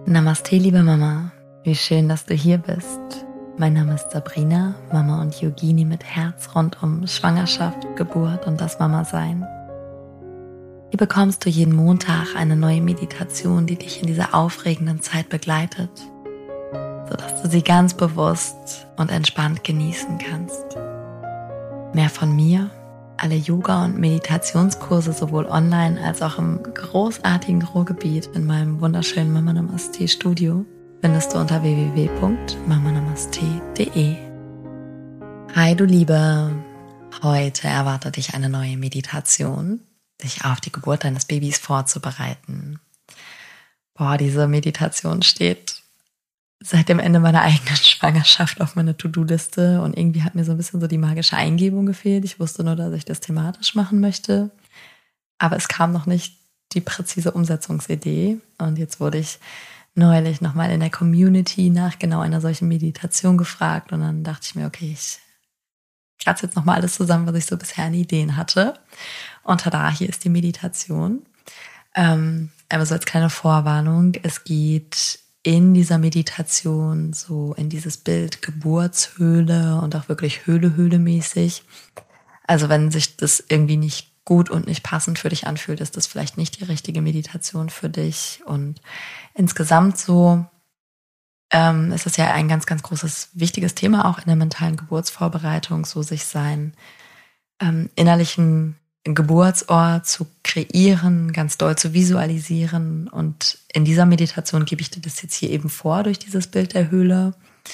Namaste, liebe Mama. Wie schön, dass du hier bist. Mein Name ist Sabrina, Mama und Yogini mit Herz rund um Schwangerschaft, Geburt und das Mama-Sein. Hier bekommst du jeden Montag eine neue Meditation, die dich in dieser aufregenden Zeit begleitet, sodass du sie ganz bewusst und entspannt genießen kannst. Mehr von mir, alle Yoga- und Meditationskurse sowohl online als auch im großartigen Ruhrgebiet in meinem wunderschönen Mama Namaste Studio findest du unter www.mamanamaste.de. Hi du Liebe, heute erwartet dich eine neue Meditation, dich auf die Geburt deines Babys vorzubereiten. Diese Meditation steht seit dem Ende meiner eigenen Schwangerschaft auf meiner To-Do-Liste und irgendwie hat mir so ein bisschen so die magische Eingebung gefehlt. Ich wusste nur, dass ich das thematisch machen möchte, aber es kam noch nicht die präzise Umsetzungsidee und jetzt wurde ich neulich nochmal in der Community nach genau einer solchen Meditation gefragt und dann dachte ich mir, okay, ich kratze jetzt nochmal alles zusammen, was ich so bisher an Ideen hatte und tada, hier ist die Meditation. Aber so als kleine Vorwarnung, es geht in dieser Meditation so in dieses Bild Geburtshöhle und auch wirklich Höhle-mäßig. Also wenn sich das irgendwie nicht gut und nicht passend für dich anfühlt, ist das vielleicht nicht die richtige Meditation für dich. Und insgesamt so ist es ja ein ganz, ganz großes, wichtiges Thema auch in der mentalen Geburtsvorbereitung, so sich seinen innerlichen Geburtsort zu kreieren, ganz doll zu visualisieren. Und in dieser Meditation gebe ich dir das jetzt hier eben vor durch dieses Bild der Höhle.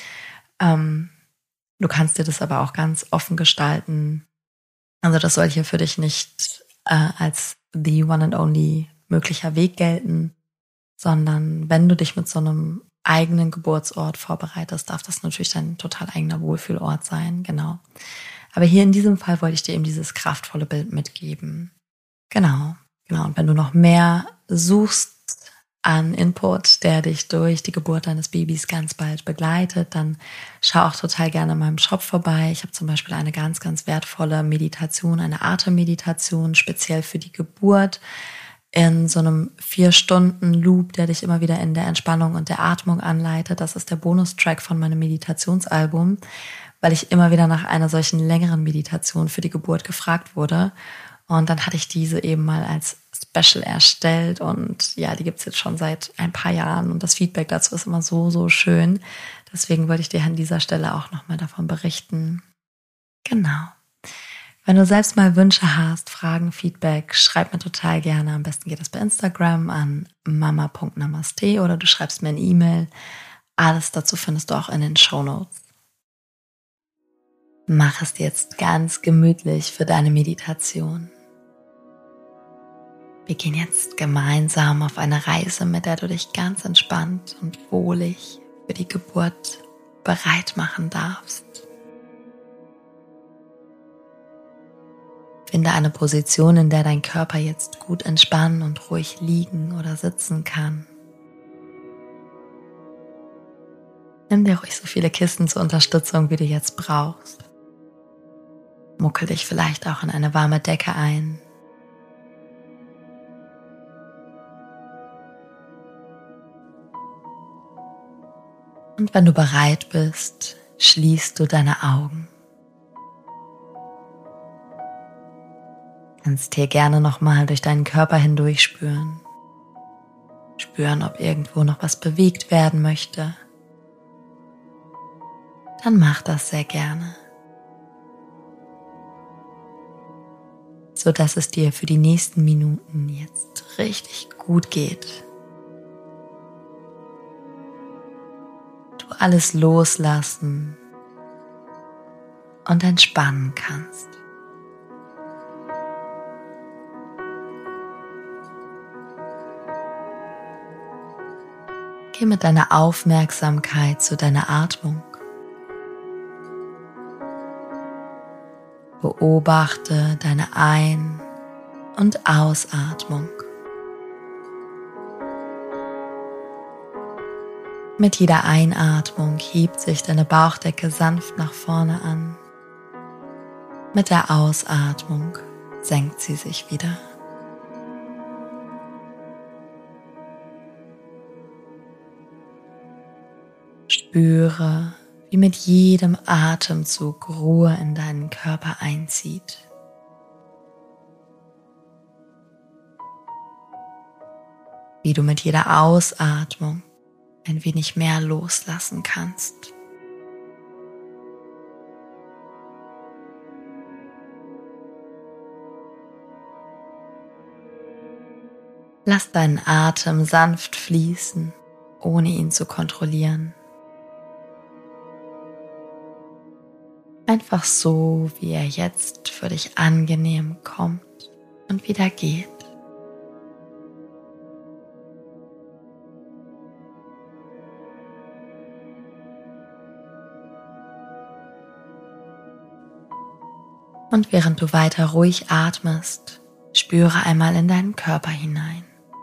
Du kannst dir das aber auch ganz offen gestalten. Also das soll hier für dich nicht als the one and only möglicher Weg gelten, sondern wenn du dich mit so einem eigenen Geburtsort vorbereitest, darf das natürlich dein total eigener Wohlfühlort sein, genau. Aber hier in diesem Fall wollte ich dir eben dieses kraftvolle Bild mitgeben. Genau. Und wenn du noch mehr suchst an Input, der dich durch die Geburt deines Babys ganz bald begleitet, dann schau auch total gerne in meinem Shop vorbei. Ich habe zum Beispiel eine ganz, ganz wertvolle Meditation, eine Atemmeditation, speziell für die Geburt, in so einem 4-Stunden-Loop, der dich immer wieder in der Entspannung und der Atmung anleitet. Das ist der Bonustrack von meinem Meditationsalbum, weil ich immer wieder nach einer solchen längeren Meditation für die Geburt gefragt wurde. Und dann hatte ich diese eben mal als Special erstellt und ja, die gibt's jetzt schon seit ein paar Jahren und das Feedback dazu ist immer so, so schön. Deswegen wollte ich dir an dieser Stelle auch nochmal davon berichten. Genau. Wenn du selbst mal Wünsche hast, Fragen, Feedback, schreib mir total gerne. Am besten geht das bei Instagram an mama.namaste oder du schreibst mir eine E-Mail. Alles dazu findest du auch in den Shownotes. Mach es jetzt ganz gemütlich für deine Meditation. Wir gehen jetzt gemeinsam auf eine Reise, mit der du dich ganz entspannt und wohlig für die Geburt bereit machen darfst. Finde eine Position, in der dein Körper jetzt gut entspannen und ruhig liegen oder sitzen kann. Nimm dir ruhig so viele Kissen zur Unterstützung, wie du jetzt brauchst. Muckel dich vielleicht auch in eine warme Decke ein. Und wenn du bereit bist, schließt du deine Augen. Kannst hier gerne nochmal durch deinen Körper hindurch spüren. Spüren, ob irgendwo noch was bewegt werden möchte. Dann mach das sehr gerne. Sodass es dir für die nächsten Minuten jetzt richtig gut geht. Du alles loslassen und entspannen kannst. Geh mit deiner Aufmerksamkeit zu deiner Atmung. Beobachte deine Ein- und Ausatmung. Mit jeder Einatmung hebt sich deine Bauchdecke sanft nach vorne an. Mit der Ausatmung senkt sie sich wieder. Spüre, wie mit jedem Atemzug Ruhe in deinen Körper einzieht. Wie du mit jeder Ausatmung ein wenig mehr loslassen kannst. Lass deinen Atem sanft fließen, ohne ihn zu kontrollieren. Einfach so, wie er jetzt für dich angenehm kommt und wieder geht. Und während du weiter ruhig atmest, spüre einmal in deinen Körper hinein.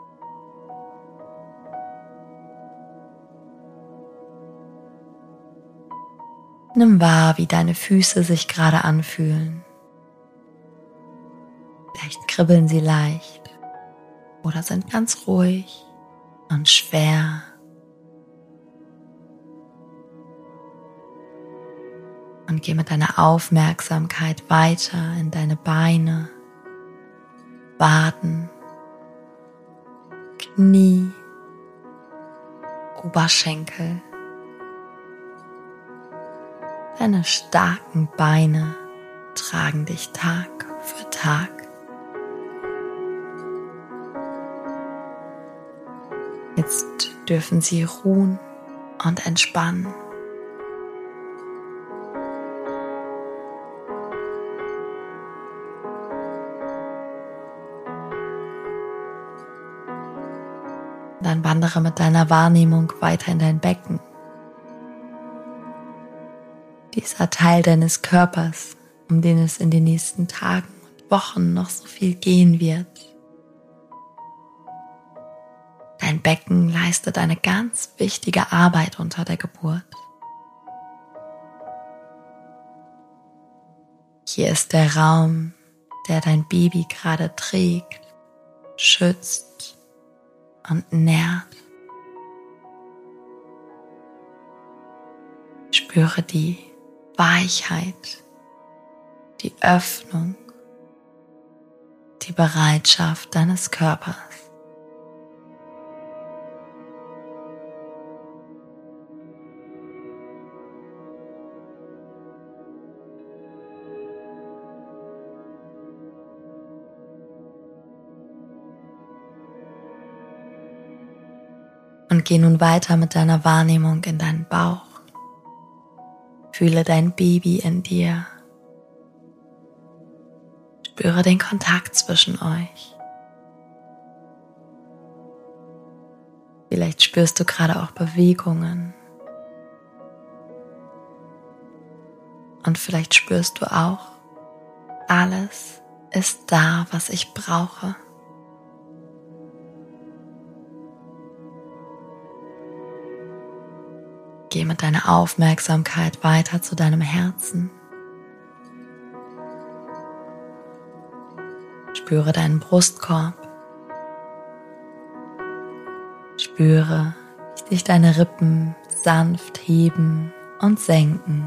Nimm wahr, wie deine Füße sich gerade anfühlen. Vielleicht kribbeln sie leicht oder sind ganz ruhig und schwer. Und geh mit deiner Aufmerksamkeit weiter in deine Beine, Waden, Knie, Oberschenkel. Deine starken Beine tragen dich Tag für Tag. Jetzt dürfen sie ruhen und entspannen. Dann wandere mit deiner Wahrnehmung weiter in dein Becken. Dieser Teil deines Körpers, um den es in den nächsten Tagen und Wochen noch so viel gehen wird. Dein Becken leistet eine ganz wichtige Arbeit unter der Geburt. Hier ist der Raum, der dein Baby gerade trägt, schützt und nährt. Spüre die Weichheit, die Öffnung, die Bereitschaft deines Körpers. Und geh nun weiter mit deiner Wahrnehmung in deinen Bauch. Fühle dein Baby in dir. Spüre den Kontakt zwischen euch. Vielleicht spürst du gerade auch Bewegungen. Und vielleicht spürst du auch, alles ist da, was ich brauche. Geh mit deiner Aufmerksamkeit weiter zu deinem Herzen. Spüre deinen Brustkorb. Spüre, wie sich deine Rippen sanft heben und senken.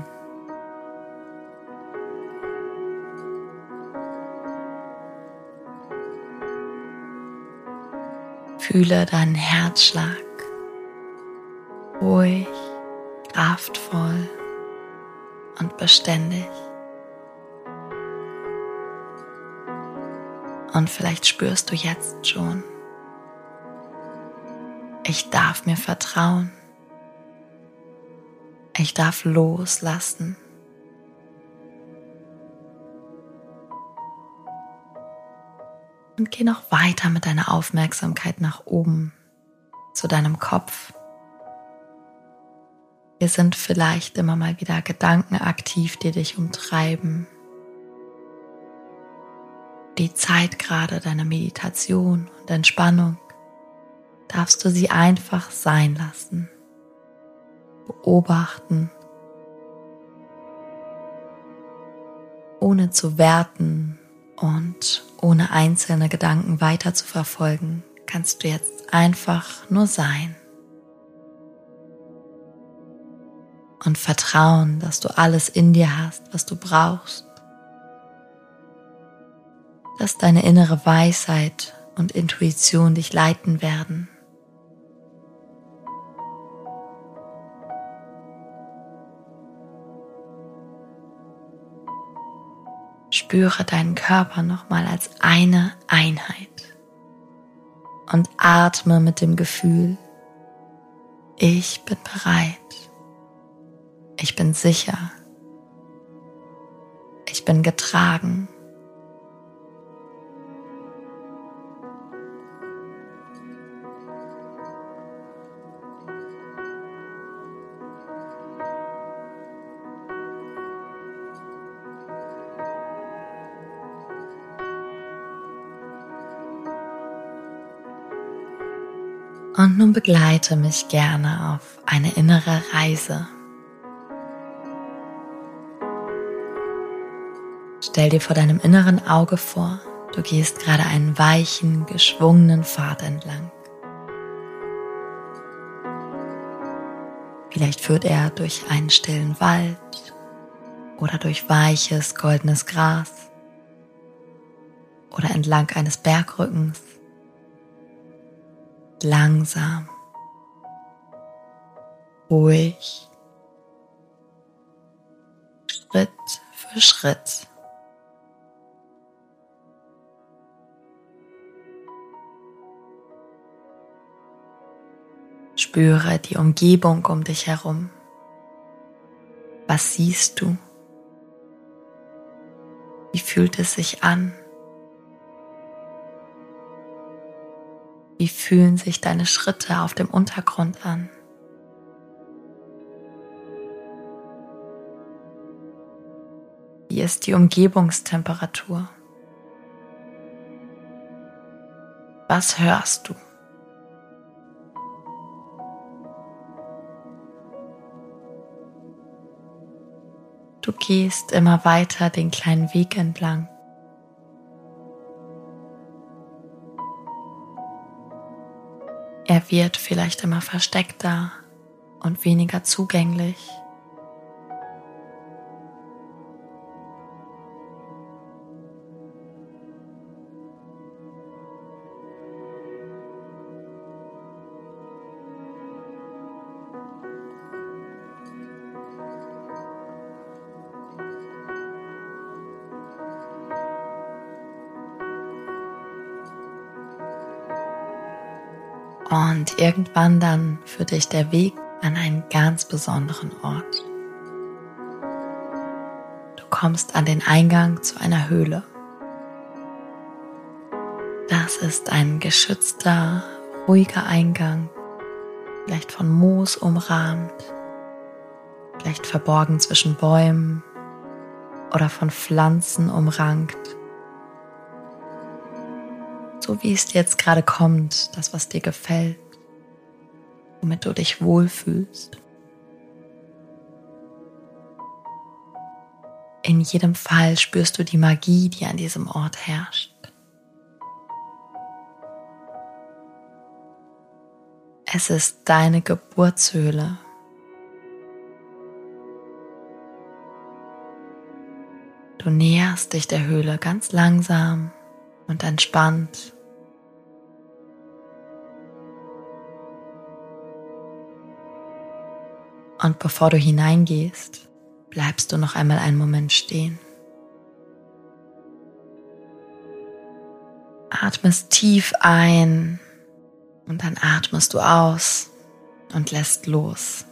Fühle deinen Herzschlag. Ruhig, kraftvoll und beständig. Und vielleicht spürst du jetzt schon, ich darf mir vertrauen. Ich darf loslassen. Und geh noch weiter mit deiner Aufmerksamkeit nach oben zu deinem Kopf. Hier sind vielleicht immer mal wieder Gedanken aktiv, die dich umtreiben. Die Zeit gerade deiner Meditation und Entspannung, darfst du sie einfach sein lassen. Beobachten, ohne zu werten und ohne einzelne Gedanken weiter zu verfolgen, kannst du jetzt einfach nur sein. und Vertrauen, dass du alles in dir hast, was du brauchst. Dass deine innere Weisheit und Intuition dich leiten werden. Spüre deinen Körper nochmal als eine Einheit und atme mit dem Gefühl: Ich bin bereit, ich bin sicher, ich bin getragen. Und nun begleite mich gerne auf eine innere Reise. Stell dir vor deinem inneren Auge vor, du gehst gerade einen weichen, geschwungenen Pfad entlang. Vielleicht führt er durch einen stillen Wald oder durch weiches, goldenes Gras oder entlang eines Bergrückens. Langsam, ruhig, Schritt für Schritt. Spüre die Umgebung um dich herum. Was siehst du? Wie fühlt es sich an? Wie fühlen sich deine Schritte auf dem Untergrund an? Wie ist die Umgebungstemperatur? Was hörst du? Du gehst immer weiter den kleinen Weg entlang. Er wird vielleicht immer versteckter und weniger zugänglich. Und irgendwann dann führt dich der Weg an einen ganz besonderen Ort. Du kommst an den Eingang zu einer Höhle. Das ist ein geschützter, ruhiger Eingang, vielleicht von Moos umrahmt, vielleicht verborgen zwischen Bäumen oder von Pflanzen umrankt. So wie es dir jetzt gerade kommt, das, was dir gefällt, womit du dich wohlfühlst. In jedem Fall spürst du die Magie, die an diesem Ort herrscht. Es ist deine Geburtshöhle. Du näherst dich der Höhle ganz langsam und entspannt. Und bevor du hineingehst, bleibst du noch einmal einen Moment stehen. Atmest tief ein und dann atmest du aus und lässt los.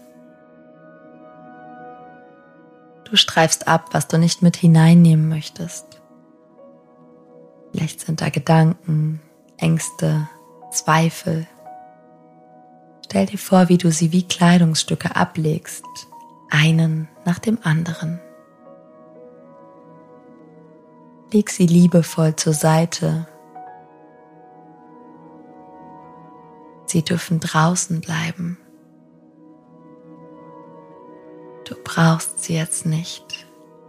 Du streifst ab, was du nicht mit hineinnehmen möchtest. Vielleicht sind da Gedanken, Ängste, Zweifel. Stell dir vor, wie du sie wie Kleidungsstücke ablegst, einen nach dem anderen. Leg sie liebevoll zur Seite. Sie dürfen draußen bleiben. Du brauchst sie jetzt nicht.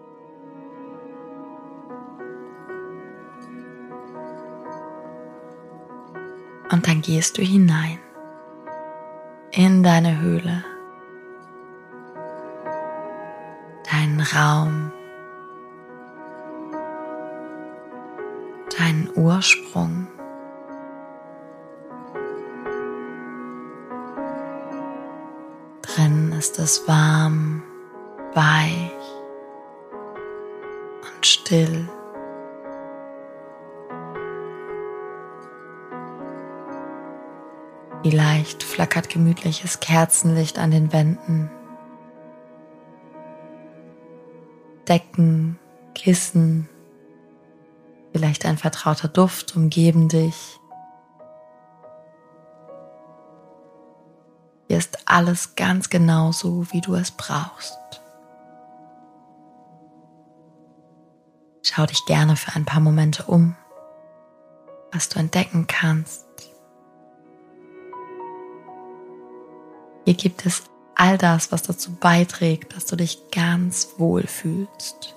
Und dann gehst du hinein in deine Höhle. Raum, deinen Ursprung. Drin ist es warm, weich und still. Vielleicht flackert gemütliches Kerzenlicht an den Wänden. Decken, Kissen, vielleicht ein vertrauter Duft umgeben dich. Hier ist alles ganz genau so, wie du es brauchst. Schau dich gerne für ein paar Momente um, was du entdecken kannst. Hier gibt es all das, was dazu beiträgt, dass du dich ganz wohl fühlst.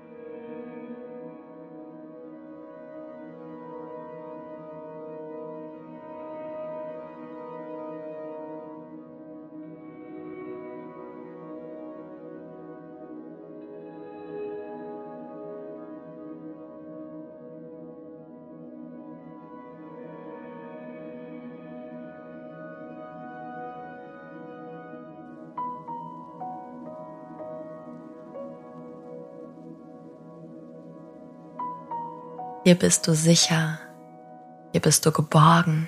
Hier bist du sicher, hier bist du geborgen,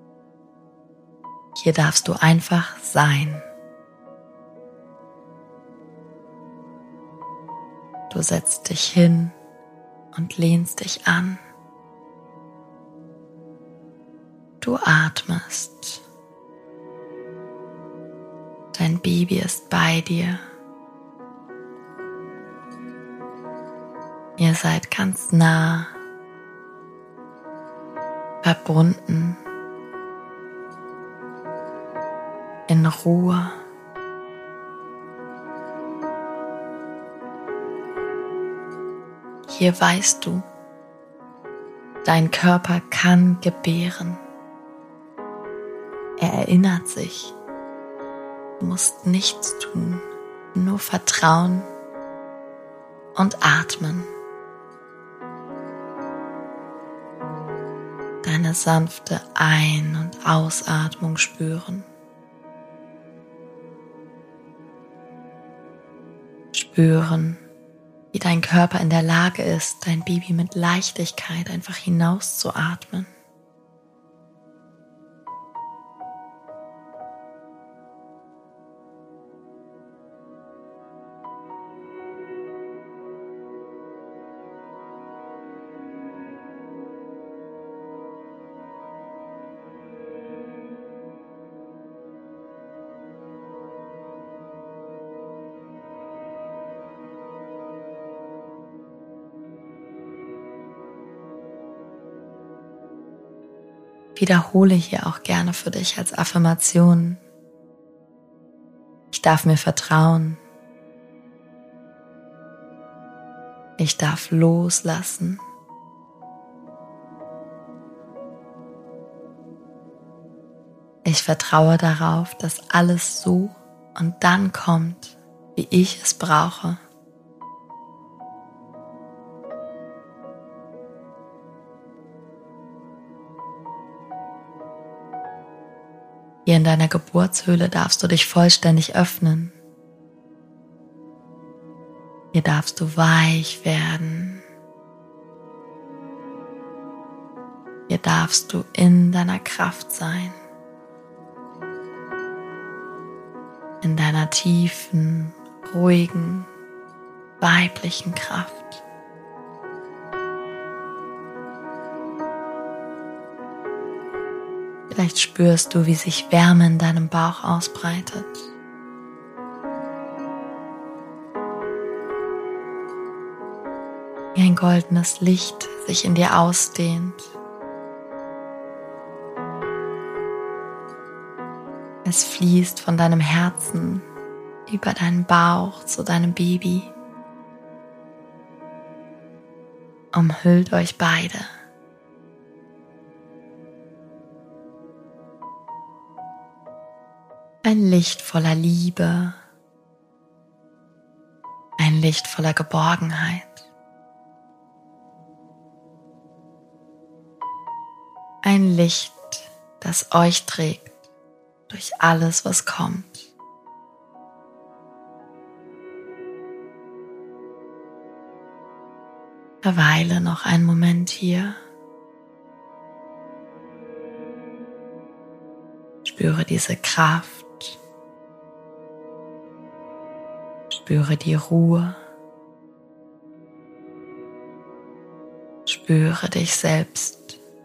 hier darfst du einfach sein. Du setzt dich hin und lehnst dich an. Du atmest. Dein Baby ist bei dir. Ihr seid ganz nah, verbunden, in Ruhe. Hier weißt du, dein Körper kann gebären. Er erinnert sich. Du musst nichts tun, nur vertrauen und atmen. Deine sanfte Ein- und Ausatmung spüren. Spüren, wie dein Körper in der Lage ist, dein Baby mit Leichtigkeit einfach hinauszuatmen. Wiederhole hier auch gerne für dich als Affirmation: Ich darf mir vertrauen. Ich darf loslassen. Ich vertraue darauf, dass alles so und dann kommt, wie ich es brauche. Hier in deiner Geburtshöhle darfst du dich vollständig öffnen. Hier darfst du weich werden. Hier darfst du in deiner Kraft sein. In deiner tiefen, ruhigen, weiblichen Kraft. Vielleicht spürst du, wie sich Wärme in deinem Bauch ausbreitet. Wie ein goldenes Licht sich in dir ausdehnt. Es fließt von deinem Herzen über deinen Bauch zu deinem Baby. Umhüllt euch beide. Ein Licht voller Liebe, ein ein Licht voller Geborgenheit. Ein Licht, das euch trägt durch alles, was kommt. Verweile noch einen Moment hier. Spüre diese Kraft. Spüre die Ruhe. Spüre dich selbst.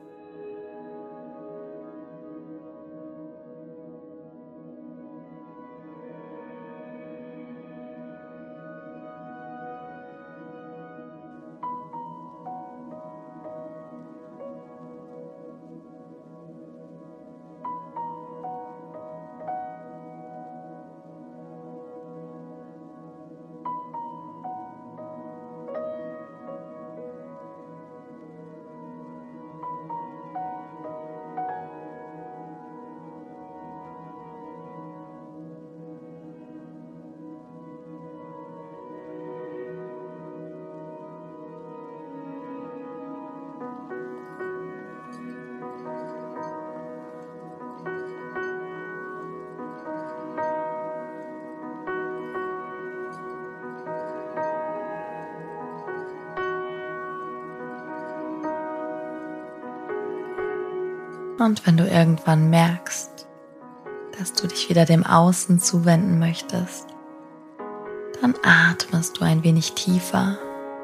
Und wenn du irgendwann merkst, dass du dich wieder dem Außen zuwenden möchtest, dann atmest du ein wenig tiefer.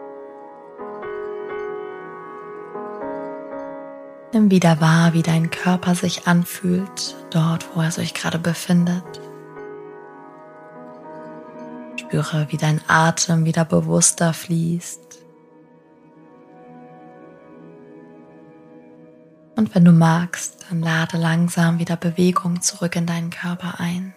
Nimm wieder wahr, wie dein Körper sich anfühlt, dort, wo er sich gerade befindet. Spüre, wie dein Atem wieder bewusster fließt. Und wenn du magst, dann lade langsam wieder Bewegung zurück in deinen Körper ein.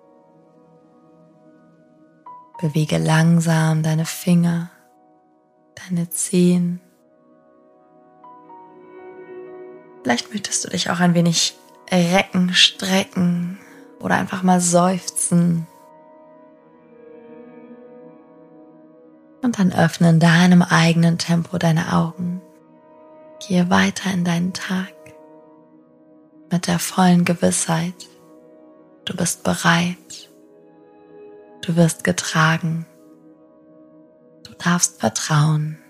Bewege langsam deine Finger, deine Zehen. Vielleicht möchtest du dich auch ein wenig recken, strecken oder einfach mal seufzen. Und dann öffne in deinem eigenen Tempo deine Augen. Gehe weiter in deinen Tag mit der vollen Gewissheit, du bist bereit, du wirst getragen, du darfst vertrauen.